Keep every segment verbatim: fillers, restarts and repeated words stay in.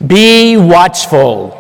Be watchful.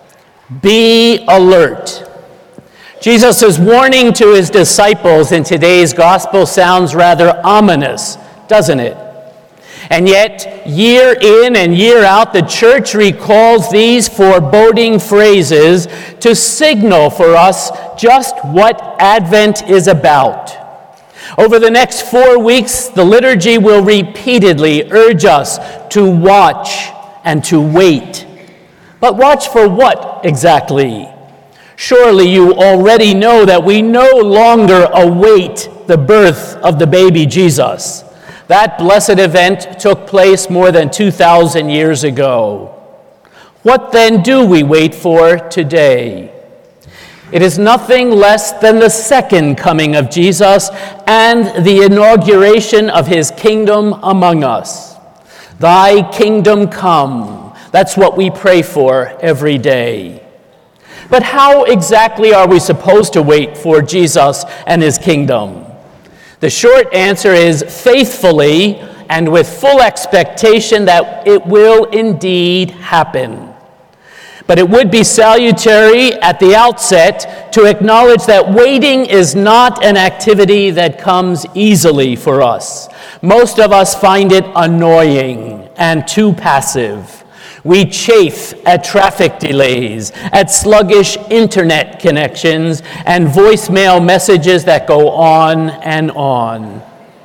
Be alert. Jesus' warning to his disciples in today's gospel sounds rather ominous, doesn't it? And yet, year in and year out, the church recalls these foreboding phrases to signal for us just what Advent is about. Over the next four weeks, the liturgy will repeatedly urge us to watch and to wait. But watch for what exactly? Surely you already know that we no longer await the birth of the baby Jesus. That blessed event took place more than two thousand years ago. What then do we wait for today? It is nothing less than the second coming of Jesus and the inauguration of his kingdom among us. Thy kingdom come. That's what we pray for every day. But how exactly are we supposed to wait for Jesus and his kingdom? The short answer is faithfully and with full expectation that it will indeed happen. But it would be salutary at the outset to acknowledge that waiting is not an activity that comes easily for us. Most of us find it annoying and too passive. We chafe at traffic delays, at sluggish internet connections, and voicemail messages that go on and on.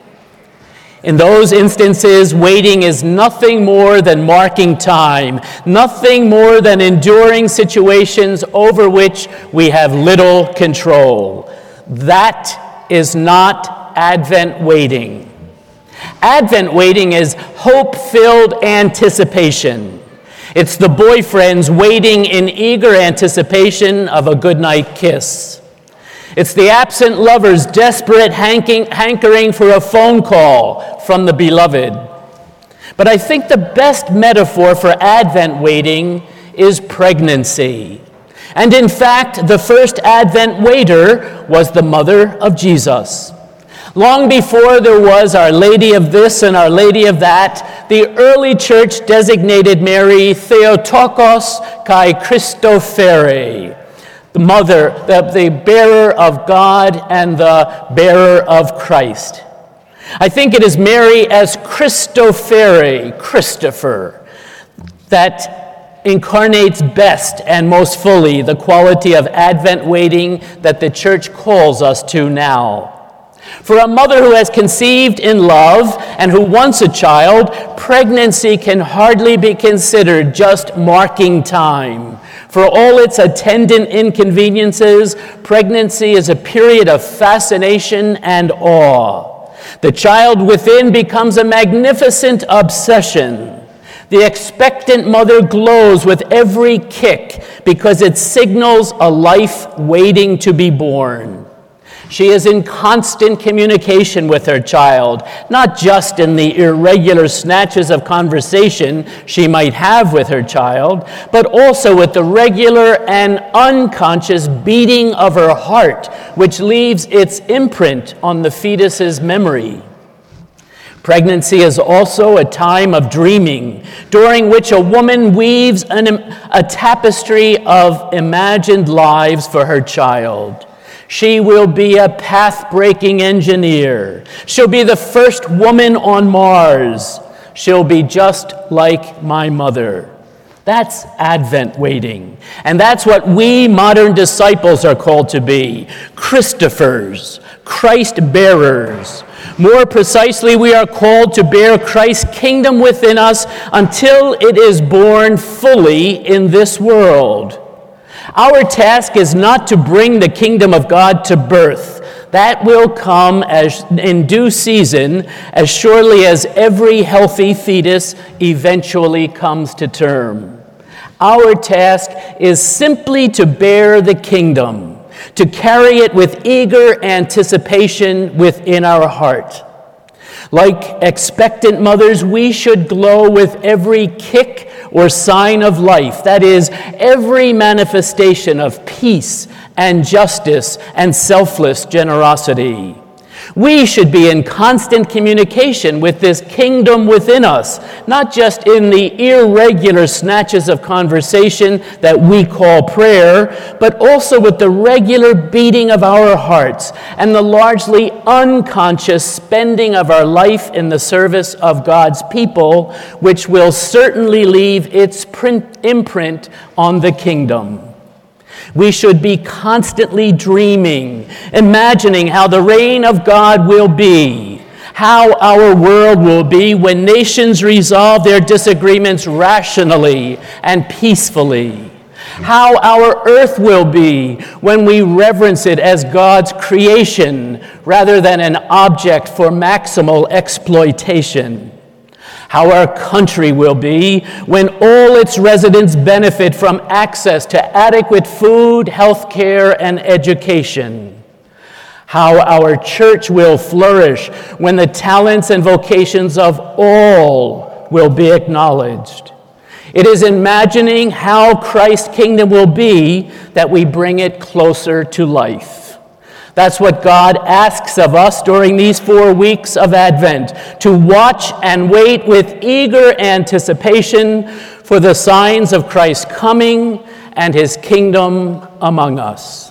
In those instances, waiting is nothing more than marking time, nothing more than enduring situations over which we have little control. That is not Advent waiting. Advent waiting is hope-filled anticipation. It's the boyfriends waiting in eager anticipation of a goodnight kiss. It's the absent lovers desperate hanking, hankering for a phone call from the beloved. But I think the best metaphor for Advent waiting is pregnancy. And in fact, the first Advent waiter was the mother of Jesus. Long before there was Our Lady of this and Our Lady of that, the early church designated Mary Theotokos kai Christopheri, the mother, the, the bearer of God and the bearer of Christ. I think it is Mary as Christopheri, Christopher, that incarnates best and most fully the quality of Advent waiting that the church calls us to now. For a mother who has conceived in love and who wants a child, pregnancy can hardly be considered just marking time. For all its attendant inconveniences, pregnancy is a period of fascination and awe. The child within becomes a magnificent obsession. The expectant mother glows with every kick because it signals a life waiting to be born. She is in constant communication with her child, not just in the irregular snatches of conversation she might have with her child, but also with the regular and unconscious beating of her heart, which leaves its imprint on the fetus's memory. Pregnancy is also a time of dreaming, during which a woman weaves an, a tapestry of imagined lives for her child. She will be a path-breaking engineer. She'll be the first woman on Mars. She'll be just like my mother. That's Advent waiting. And that's what we modern disciples are called to be. Christophers, Christ bearers. More precisely, we are called to bear Christ's kingdom within us until it is born fully in this world. Our task is not to bring the kingdom of God to birth. That will come as in due season, as surely as every healthy fetus eventually comes to term. Our task is simply to bear the kingdom, to carry it with eager anticipation within our heart. Like expectant mothers, we should glow with every kick or sign of life, that is, every manifestation of peace and justice and selfless generosity. We should be in constant communication with this kingdom within us, not just in the irregular snatches of conversation that we call prayer, but also with the regular beating of our hearts and the largely unconscious spending of our life in the service of God's people, which will certainly leave its print, imprint on the kingdom. We should be constantly dreaming, imagining how the reign of God will be, how our world will be when nations resolve their disagreements rationally and peacefully, how our earth will be when we reverence it as God's creation rather than an object for maximal exploitation, how our country will be when all its residents benefit from access to adequate food, health care, and education, how our church will flourish when the talents and vocations of all will be acknowledged. It is imagining how Christ's kingdom will be that we bring it closer to life. That's what God asks of us during these four weeks of Advent, to watch and wait with eager anticipation for the signs of Christ's coming and his kingdom among us.